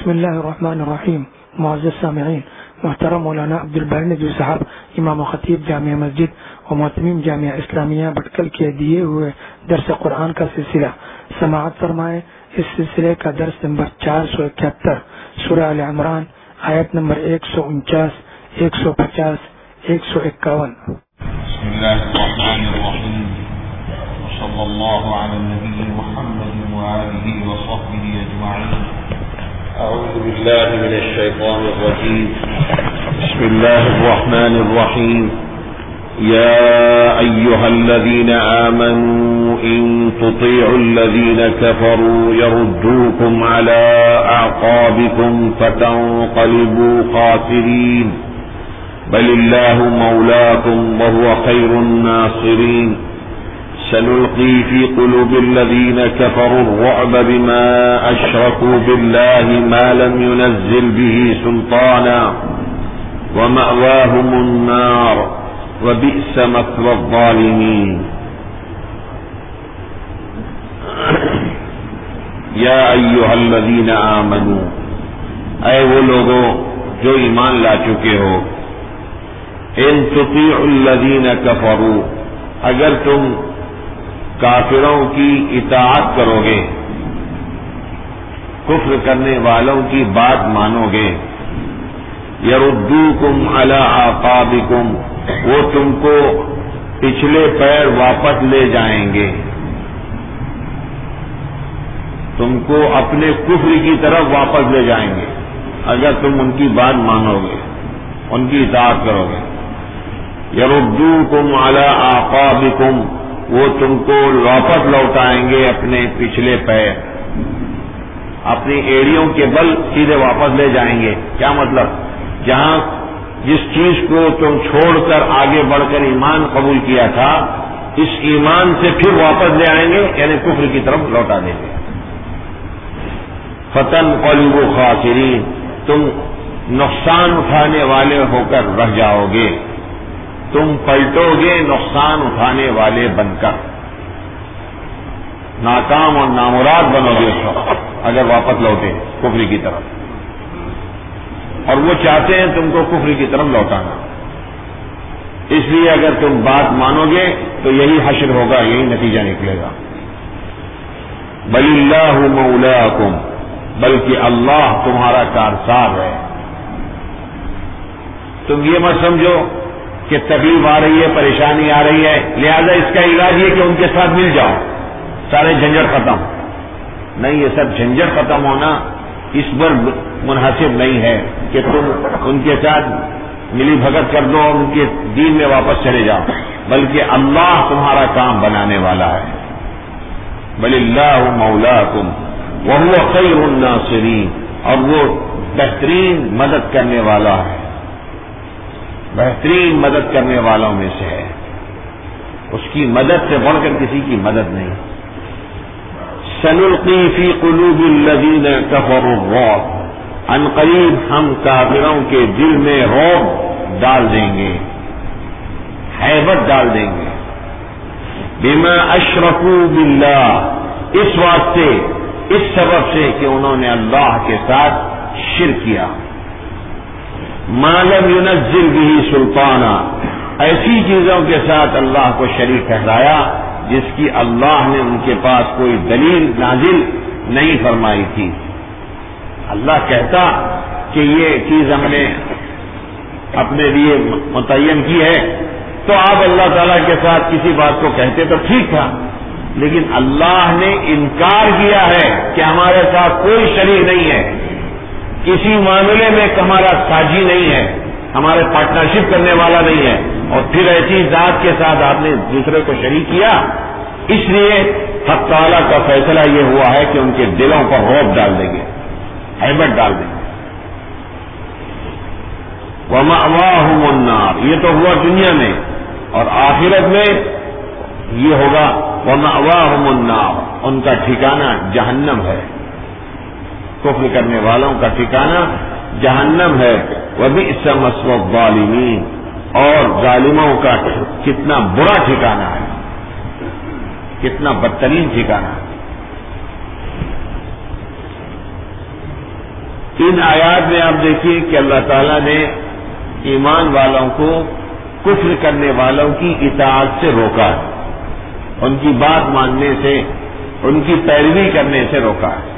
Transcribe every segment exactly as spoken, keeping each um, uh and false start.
بسم اللہ الرحمن الرحیم. معزز سامعین، محترم مولانا عبدالباری ندوی صاحب امام و خطیب جامعہ مسجد و معتمیم جامعہ اسلامیہ بٹکل کے دیے ہوئے درس قرآن کا سلسلہ سماعت فرمائیں. اس سلسلے کا درس نمبر چار سو اکہتر سورہ ال عمران آیت نمبر ایک سو انچاس ایک سو پچاس ایک سو اکاون. بسم اللہ الرحمن الرحیم وصلی اللہ علی النبی محمد وآلہ وصحبہ اجمعین. اعوذ باللہ من الشیطان الرجیم. بسم اللہ الرحمن الرحیم. يا أيها الذين آمنوا إن تطيعوا الذين كفروا يردوكم على أعقابكم فتنقلبوا خاسرين بل الله مولاكم وهو خير الناصرين. سنلقي في قلوب الذين كفروا الرعب بما أشركوا بالله ما لم ينزل به سلطانا ومأواهم النار وبئس مثوى الظالمين. یا ایھا الذین آمنوا، اے وہ لوگوں جو ایمان لا چکے ہو، ان تطیعوا الذین کفروا، اگر تم کافروں کی اطاعت کرو گے، کفر کرنے والوں کی بات مانو گے، یردوکم علی اعقابکم، وہ تم کو پچھلے پیر واپس لے جائیں گے، تم کو اپنے کفر کی طرف واپس لے جائیں گے اگر تم ان کی بات مانو گے، ان کی اطاعت کرو گے. یردوکم علی اعقابکم، وہ تم کو واپس لوٹائیں گے اپنے پچھلے پیر، اپنی ایڑیوں کے بل سیدھے واپس لے جائیں گے. کیا مطلب؟ جہاں جس چیز کو تم چھوڑ کر آگے بڑھ کر ایمان قبول کیا تھا، اس ایمان سے پھر واپس لے آئیں گے، یعنی کفر کی طرف لوٹا دیں گے. فتنقلبوا خاسرین، تم نقصان اٹھانے والے ہو کر رہ جاؤ گے، تم پلٹو گے نقصان اٹھانے والے بن کر، ناکام اور نامراد بنو گے اس وقت اگر واپس لوٹے کفر کی طرف. اور وہ چاہتے ہیں تم کو کفر کی طرف لوٹانا، اس لیے اگر تم بات مانو گے تو یہی حشر ہوگا، یہی نتیجہ نکلے گا. بل اللہ مولاکم، بلکہ اللہ تمہارا کارساز ہے. تم یہ مت سمجھو کہ تکلیف آ رہی ہے، پریشانی آ رہی ہے، لہذا اس کا علاج یہ کہ ان کے ساتھ مل جاؤ، سارے جھنجھٹ ختم. نہیں، یہ سب جھنجھٹ ختم ہونا اس پر منحصر نہیں ہے کہ تم ان کے ساتھ ملی بھگت کر دو اور ان کے دین میں واپس چلے جاؤ، بلکہ اللہ تمہارا کام بنانے والا ہے. بل اللہ مولاکم وہو خیر الناصرین، اور وہ بہترین مدد کرنے والا ہے، بہترین مدد کرنے والوں میں سے ہے، اس کی مدد سے بڑھ کر کسی کی مدد نہیں. سنلقی فی قلوب الذین کفروا الرعب، ان قریب ہم کافروں کے دل میں رعب ڈال دیں گے، ہیبت ڈال دیں گے. بما اشرکوا باللہ، اس واسطے، اس سبب سے کہ انہوں نے اللہ کے ساتھ شرک کیا. ما لم ينزل به سلطانا، ایسی چیزوں کے ساتھ اللہ کو شریک ٹھہرایا جس کی اللہ نے ان کے پاس کوئی دلیل نازل نہیں فرمائی تھی. اللہ کہتا کہ یہ چیز ہم نے اپنے لیے متعین کی ہے تو آپ اللہ تعالیٰ کے ساتھ کسی بات کو کہتے تو ٹھیک تھا، لیکن اللہ نے انکار کیا ہے کہ ہمارے ساتھ کوئی شریک نہیں ہے، کسی معاملے میں ہمارا ساجی نہیں ہے، ہمارے پارٹنرشپ کرنے والا نہیں ہے، اور پھر ایسی ذات کے ساتھ آپ نے دوسرے کو شریک کیا. اس لیے حق تعالیٰ کا فیصلہ یہ ہوا ہے کہ ان کے دلوں پر رعب ڈال دیں گے، ہیبت ڈال دیں گے. وَمَأْوَاهُمُ النَّارُ، یہ تو ہوا دنیا میں، اور آخرت میں یہ ہوگا وَمَأْوَاهُمُ النَّارُ، ان کا ٹھکانہ جہنم ہے. کفر کرنے والوں کا ٹھکانہ جہنم ہے. وَبِئْسَ مَثْوَى الظَّالِمِينَ، اور ظالموں کا کتنا برا ٹھکانہ ہے، کتنا بدترین ٹھکانہ ہے. ان آیات میں آپ دیکھیے کہ اللہ تعالیٰ نے ایمان والوں کو کفر کرنے والوں کی اطاعت سے روکا ہے، ان کی بات ماننے سے، ان کی پیروی کرنے سے روکا ہے،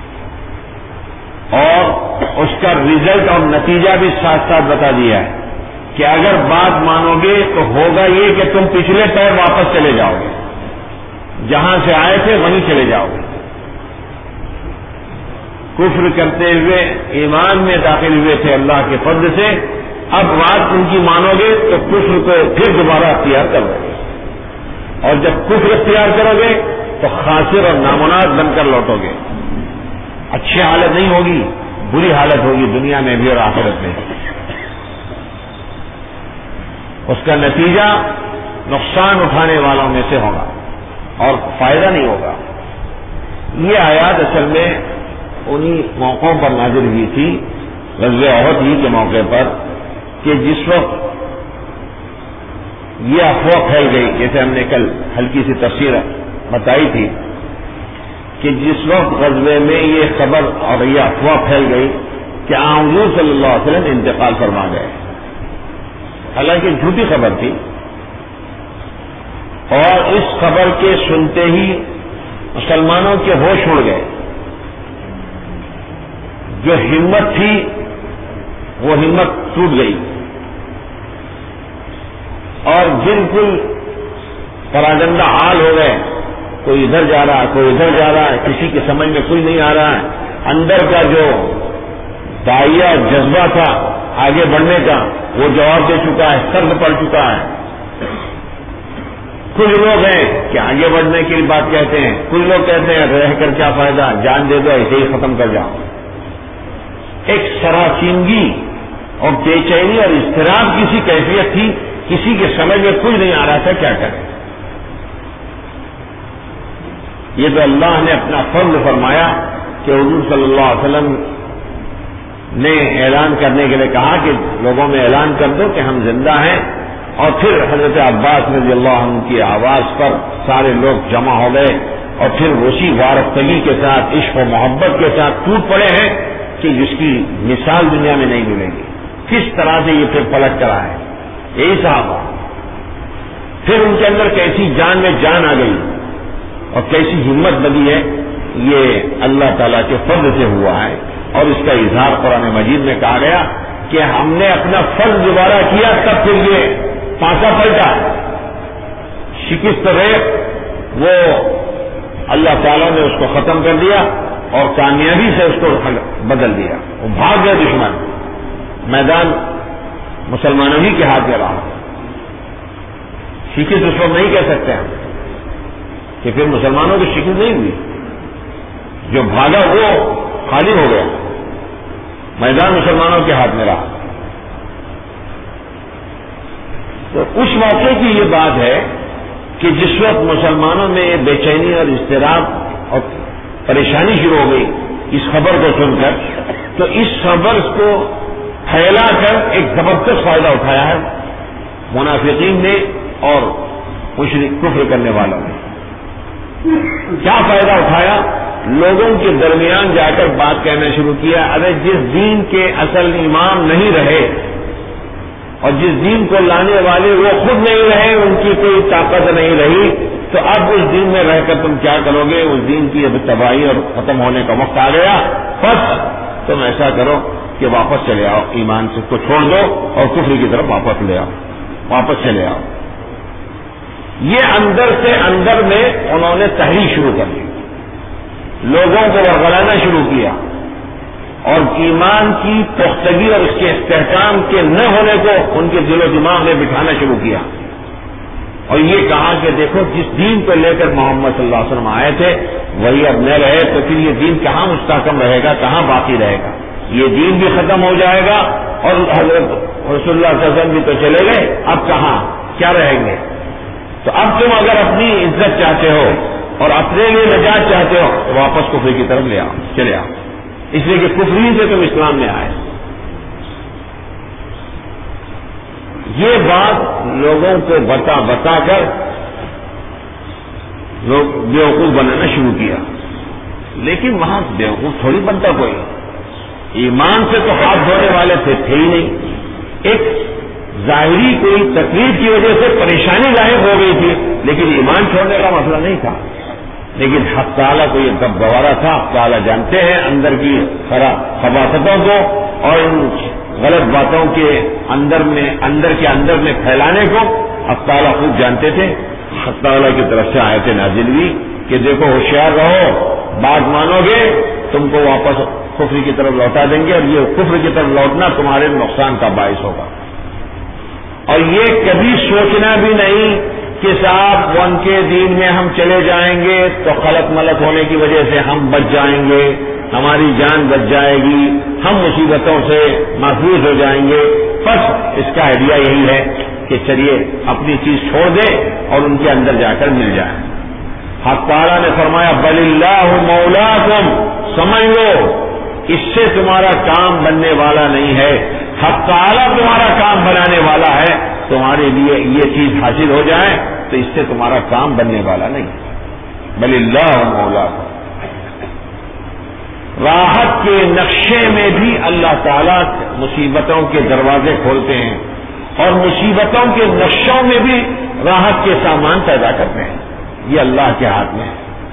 اور اس کا رزلٹ اور نتیجہ بھی ساتھ ساتھ بتا دیا ہے کہ اگر بات مانو گے تو ہوگا یہ کہ تم پچھلے پیر واپس چلے جاؤ گے، جہاں سے آئے تھے وہیں چلے جاؤ گے۔ کفر کرتے ہوئے ایمان میں داخل ہوئے تھے اللہ کے فضل سے، اب بات ان کی مانو گے تو کفر کو پھر دوبارہ اختیار کرو گے، اور جب کفر اختیار کرو گے تو خاسر اور نامناد بن کر لوٹو گے۔ اچھی حالت نہیں ہوگی، بری حالت ہوگی دنیا میں بھی اور آخرت میں۔ اس کا نتیجہ نقصان اٹھانے والوں میں سے ہوگا اور فائدہ نہیں ہوگا۔ یہ آیات اصل میں انہی موقعوں پر نازل ہوئی تھی، غزوہ احد ہی کے موقع پر، کہ جس وقت یہ افواہ پھیل گئی، جیسے ہم نے کل ہلکی سی تفسیر بتائی تھی کہ جس وقت غزوے میں یہ خبر اور یہ افواہ پھیل گئی کہ آن حضور صلی اللہ علیہ وسلم انتقال فرما گئے، حالانکہ جھوٹی خبر تھی، اور اس خبر کے سنتے ہی مسلمانوں کے ہوش اڑ گئے، جو ہمت تھی وہ ہمت ٹوٹ گئی، اور بالکل پراگندہ حال ہو گئے، کوئی ادھر جا رہا ہے، کوئی ادھر جا رہا ہے، کسی کی سمجھ میں کوئی نہیں آ رہا ہے۔ اندر کا جو داعیہ جذبہ تھا آگے بڑھنے کا وہ جواب دے چکا ہے، سرد پڑ چکا ہے۔ کچھ لوگ ہیں کہ آگے بڑھنے کی بات کہتے ہیں، کچھ لوگ کہتے ہیں رہ کر کیا فائدہ، جان دے دو، ایسے ہی ختم کر جاؤ۔ ایک سراسیمگی اور بے چینی اور اضطراب کی سی کیفیت تھی، کسی کے سمجھ میں کچھ نہیں آ رہا تھا کیا کرے۔ یہ تو اللہ نے اپنا فضل فرمایا کہ حضور صلی اللہ علیہ وسلم نے اعلان کرنے کے لیے کہا کہ لوگوں میں اعلان کر دو کہ ہم زندہ ہیں، اور پھر حضرت عباس رضی اللہ عنہ کی آواز پر سارے لوگ جمع ہو گئے، اور پھر اسی وارفتگی کے ساتھ، عشق و محبت کے ساتھ ٹوٹ پڑے ہیں کہ جس کی مثال دنیا میں نہیں ملے گی۔ کس طرح سے یہ پھر پلٹ کر آئے، یہی صحابہ، پھر ان کے اندر کیسی جان میں جان آ گئی اور کیسی ہمت بنی ہے، یہ اللہ تعالیٰ کے فضل سے ہوا ہے، اور اس کا اظہار قرآن مجید میں کہا گیا کہ ہم نے اپنا فرض دوبارہ کیا، تب پھر یہ پانسا پلٹا، شکست ریخت وہ اللہ تعالیٰ نے اس کو ختم کر دیا اور کامیابی سے اس کو بدل دیا۔ وہ بھاگ گئے دشمن، میدان مسلمانوں ہی کے ہاتھ میں رہا۔ شکست اس وقت نہیں کہہ سکتے ہم کہ پھر مسلمانوں کی شکست نہیں ہوئی، جو بھاگا وہ خالی ہو گیا، میدان مسلمانوں کے ہاتھ میں رہا۔ تو اس موقع کی یہ بات ہے کہ جس وقت مسلمانوں میں بے چینی اور اضطراب اور پریشانی شروع ہو گئی اس خبر کو سن کر، تو اس خبر کو پھیلا کر ایک زبردست فائدہ اٹھایا ہے منافقین نے اور مشرک کفر کرنے والوں نے۔ کیا فائدہ اٹھایا؟ لوگوں کے درمیان جا کر بات کہنا شروع کیا، ارے جس دین کے اصل امام نہیں رہے اور جس دین کو لانے والے وہ خود نہیں رہے، ان کی کوئی طاقت نہیں رہی، تو اب اس دین میں رہ کر تم کیا کرو گے؟ اس دین کی اب تباہی اور ختم ہونے کا وقت آ گیا، بس تم ایسا کرو کہ واپس چلے آؤ، ایمان سے کو چھوڑ دو اور کفر کی طرف واپس لے آؤ، واپس چلے آؤ۔ یہ اندر سے اندر میں انہوں نے تحریک شروع کر دی، لوگوں کو ورغلانا شروع کیا، اور ایمان کی پختگی اور اس کے استحکام کے نہ ہونے کو ان کے دل و دماغ میں بٹھانا شروع کیا، اور یہ کہا کہ دیکھو جس دین کو لے کر محمد صلی اللہ علیہ وسلم آئے تھے وہی اب نہ رہے تو پھر یہ دین کہاں مستحکم رہے گا، کہاں باقی رہے گا؟ یہ دین بھی ختم ہو جائے گا، اور حضرت رسول اللہ صلی اللہ علیہ وسلم بھی تو چلے گئے، اب کہاں کیا رہیں گے؟ تو اب تم اگر اپنی عزت چاہتے ہو اور اپنے لیے نجات چاہتے ہو تو واپس کفر کی طرف لے آؤ، چلے آؤ، اس لیے کہ کفری سے تم اسلام میں آئے۔ یہ بات لوگوں کو بتا بتا کر لوگ بیوقوف بنانا شروع کیا، لیکن وہاں بیوقوف تھوڑی بنتا کوئی، ایمان سے تو ہاتھ دھونے والے تھے تھے ہی نہیں. ایک ظاہری کوئی تکلیف کی وجہ سے پریشانی ظاہر ہو گئی تھی, لیکن ایمان چھوڑنے کا مسئلہ نہیں تھا. لیکن حق تعالیٰ کو یہ کب گوارا تھا. حق تعالیٰ جانتے ہیں اندر کی خباستوں کو اور ان غلط باتوں کے اندر میں اندر کے اندر میں پھیلانے کو حق تعالیٰ خود جانتے تھے. حق تعالیٰ کی طرف سے آیتیں نازل ہوئی کہ دیکھو ہوشیار رہو, بات مانو گے تم کو واپس کفر کی طرف لوٹا دیں گے, اور یہ کفر کی طرف لوٹنا تمہارے نقصان کا باعث ہوگا. اور یہ کبھی سوچنا بھی نہیں کہ صاحب ان کے دین میں ہم چلے جائیں گے تو خلق ملک ہونے کی وجہ سے ہم بچ جائیں گے, ہماری جان بچ جائے گی, ہم مصیبتوں سے محفوظ ہو جائیں گے. بس اس کا آئیڈیا یہی ہے کہ چلیے اپنی چیز چھوڑ دیں اور ان کے اندر جا کر مل جائیں. حق تعالیٰ نے فرمایا بل اللہ مولاکم, سمجھ لو اس سے تمہارا کام بننے والا نہیں ہے. حق تعالیٰ تمہارا کام بنانے والا ہے. تمہارے لیے یہ چیز حاصل ہو جائے تو اس سے تمہارا کام بننے والا نہیں. بل اللہ مولاکم. راحت کے نقشے میں بھی اللہ تعالیٰ مصیبتوں کے دروازے کھولتے ہیں اور مصیبتوں کے نقشوں میں بھی راحت کے سامان پیدا کرتے ہیں. یہ اللہ کے ہاتھ میں ہے.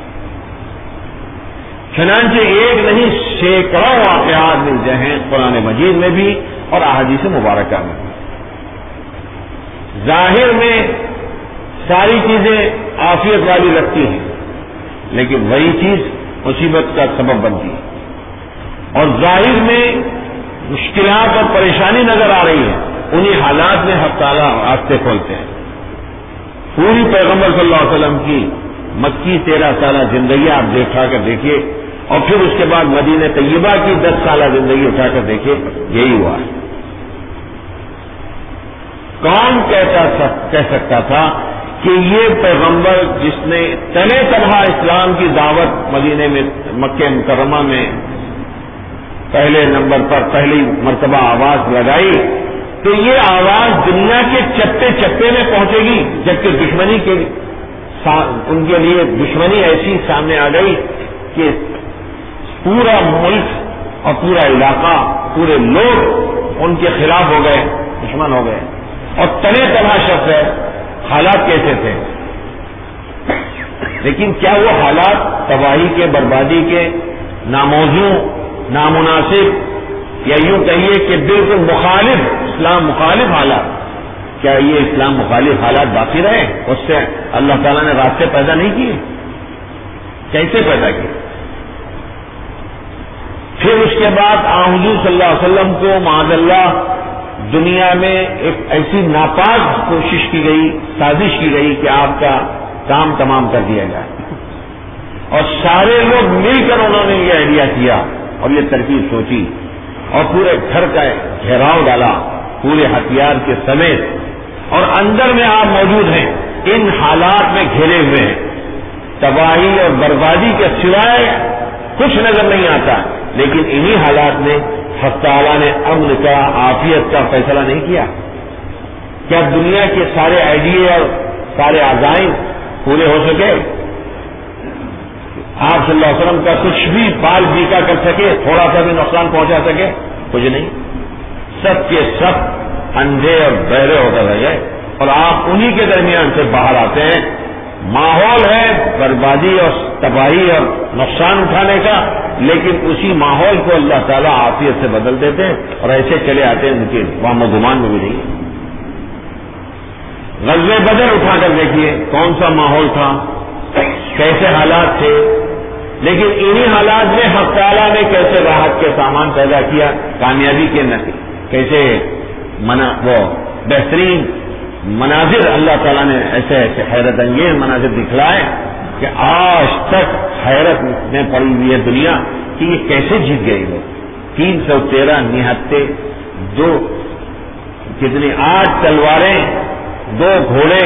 چنانچہ ایک نہیں سینکڑوں واقعات ملتے ہیں قرآن مجید میں بھی اور احادیث مبارکہ میں بھی. ظاہر میں ساری چیزیں عافیت والی لگتی ہیں, لیکن وہی چیز مصیبت کا سبب بنتی ہے. اور ظاہر میں مشکلات اور پریشانی نظر آ رہی ہے, انہی حالات میں حق تعالیٰ راستے کھولتے ہیں. پوری پیغمبر صلی اللہ علیہ وسلم کی مکی تیرہ سالہ زندگی آپ دیکھا کر دیکھیے, اور پھر اس کے بعد مدینہ طیبہ کی دس سالہ زندگی اٹھا کر دیکھیے, یہی ہوا ہے. کون کہتا کہہ سکتا تھا کہ یہ پیغمبر جس نے تنے تنہا اسلام کی دعوت مدینے میں مکہ مکرمہ میں پہلے نمبر پر پہلی مرتبہ آواز لگائی, تو یہ آواز دنیا کے چپے چپے میں پہنچے گی, جبکہ دشمنی کے ان کے لیے دشمنی ایسی سامنے آ گئی کہ پورا ملک اور پورا علاقہ, پورے لوگ ان کے خلاف ہو گئے, دشمن ہو گئے. اور تنے تنہا شخص ہے, حالات کیسے تھے؟ لیکن کیا وہ حالات تباہی کے, بربادی کے, ناموزوں, نامناسب, یا یوں کہیے کہ بالکل مخالف, اسلام مخالف حالات, کیا یہ اسلام مخالف حالات باقی رہے؟ اس سے اللہ تعالیٰ نے راستے پیدا نہیں کیے؟ کیسے پیدا کیے؟ پھر اس کے بعد آن حضور صلی اللہ علیہ وسلم کو معاذ اللہ دنیا میں ایک ایسی ناپاک کوشش کی گئی, سازش کی گئی کہ آپ کا کام تمام کر دیا جائے, اور سارے لوگ مل کر انہوں نے یہ آئیڈیا کیا اور یہ ترکیب سوچی اور پورے گھر کا گھیراؤ ڈالا پورے ہتھیار کے سمیت, اور اندر میں آپ موجود ہیں, ان حالات میں گھیرے ہوئے ہیں. تباہی اور بربادی کے سوائے کچھ نظر نہیں آتا, لیکن انہی حالات میں حق تعالیٰ نے امن کا, عافیت کا فیصلہ نہیں کیا. کیا دنیا کے سارے آئیڈیے اور سارے عزائم پورے ہو سکے؟ آپ صلی اللہ علیہ وسلم کا کچھ بھی بال بیکا کر سکے, تھوڑا سا بھی نقصان پہنچا سکے؟ کچھ نہیں. سب کے سب اندھے اور بہرے ہو کر رہ گئے, اور آپ انہی کے درمیان سے باہر آتے ہیں. ماحول ہے بربادی اور تباہی اور نقصان اٹھانے کا, لیکن اسی ماحول کو اللہ تعالیٰ عافیت سے بدل دیتے ہیں, اور ایسے چلے آتے ہیں ان کے وہم و گمان میں بھی نہیں. غزوہ بدر اٹھا کر دیکھیے کون سا ماحول تھا, کیسے حالات تھے, لیکن انہی حالات میں حق تعالیٰ نے کیسے راحت کے سامان پیدا کیا, کامیابی کے نتیجے کیسے منا وہ بہترین مناظر اللہ تعالیٰ نے ایسے ایسے حیرت انگیز مناظر دکھلائے کہ آج تک حیرت میں پڑی ہوئی ہے دنیا کہ یہ کیسے جیت گئے لوگ. تین سو تیرہ نہتے, دو کتنی آٹھ تلواریں, دو گھوڑے,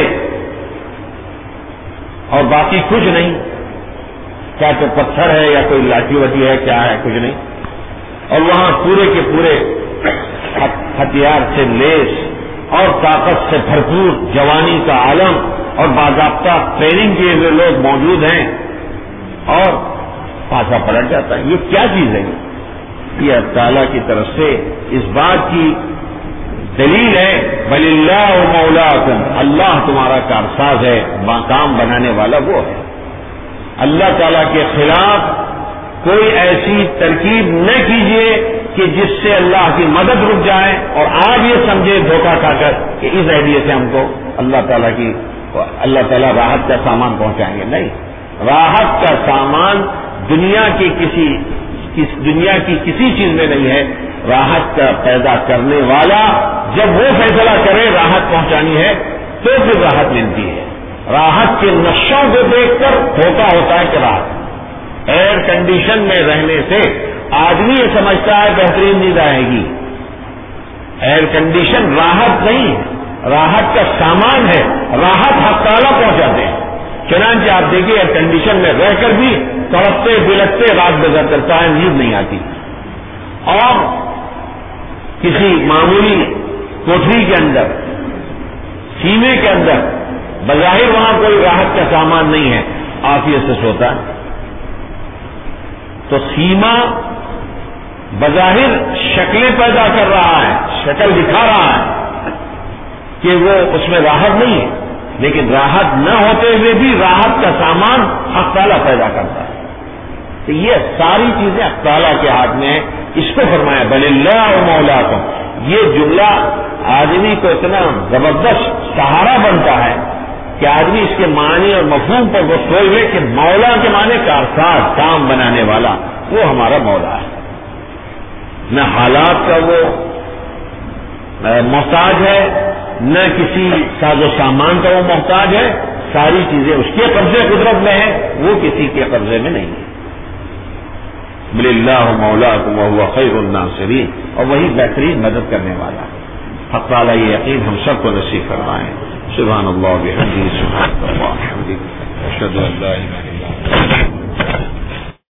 اور باقی کچھ نہیں. کیا تو پتھر ہے یا کوئی لاٹھی وٹی ہے, کیا ہے, کچھ نہیں. اور وہاں پورے کے پورے ہتھیار سے لیس اور طاقت سے بھرپور جوانی کا عالم اور باضابطہ ٹریننگ کیے ہوئے لوگ موجود ہیں, اور پاسا پلٹ جاتا ہے. یہ کیا چیز ہے؟ یہ اللہ تعالیٰ کی طرف سے اس بات کی دلیل ہے بل اللہ مولاکم، اللہ تمہارا کارساز ہے، کام بنانے والا وہ ہے۔ اللہ تعالیٰ کے خلاف کوئی ایسی ترکیب نہ کیجیے کہ جس سے اللہ کی مدد رک جائے اور آپ یہ سمجھے دھوکہ کھا کر کہ اس آئیڈیا سے ہم کو اللہ تعالیٰ کی اللہ تعالیٰ راحت کا سامان پہنچائیں گے۔ نہیں، راحت کا سامان دنیا کی کسی کس دنیا کی کسی چیز میں نہیں ہے۔ راحت کا پیدا کرنے والا جب وہ فیصلہ کرے راحت پہنچانی ہے تو پھر راحت ملتی ہے۔ راحت کے نقشوں کو دیکھ کر دھوکہ ہوتا ہے کہ راحت، ایئر کنڈیشن میں رہنے سے آدمی یہ سمجھتا ہے بہترین نیند آئے گی۔ ایئر کنڈیشن راحت نہیں ہے، راحت کا سامان ہے، راحت حق تعالیٰ پہنچاتے ہیں۔ چنانچہ آپ دیکھیے ایئر کنڈیشن میں رہ کر بھی تڑپتے بلکتے رات گزر کرتا ہے، نیند نہیں آتی، اور کسی معمولی کوٹری کے اندر سینے کے اندر بظاہر وہاں کوئی راحت کا سامان نہیں ہے، عافیت سے سوتا ہے۔ تو سیما بظاہر شکلیں پیدا کر رہا ہے، شکل دکھا رہا ہے کہ وہ اس میں راحت نہیں ہے، لیکن راحت نہ ہوتے ہوئے بھی راحت کا سامان حق تعالیٰ پیدا کرتا ہے۔ تو یہ ساری چیزیں حق تعالیٰ کے ہاتھ میں ہیں۔ اس کو فرمایا بل اللہ مولاکم، یہ جملہ آدمی کو اتنا زبردست سہارا بنتا ہے کہ آدمی اس کے معنی اور مفہوم پر وہ سوچ لے کہ مولا کے معنی کارساز، کام بنانے والا، وہ ہمارا مولا ہے۔ نہ حالات کا وہ محتاج ہے، نہ کسی ساز و سامان کا وہ محتاج ہے، ساری چیزیں اس کے قبضے قدرت میں ہیں، وہ کسی کے قبضے میں نہیں ہے۔ بل اللہ مولاکم وہو خیر الناصرین، اور وہی بہترین مدد کرنے والا ہے۔ حق تعالیٰ یہ یقین ہم سب کو نصیب فرمائے۔ سبحان اللہ وبحمدہ، سبحان اللہ وبحمدہ، اشہد ان لا الہ الا اللہ۔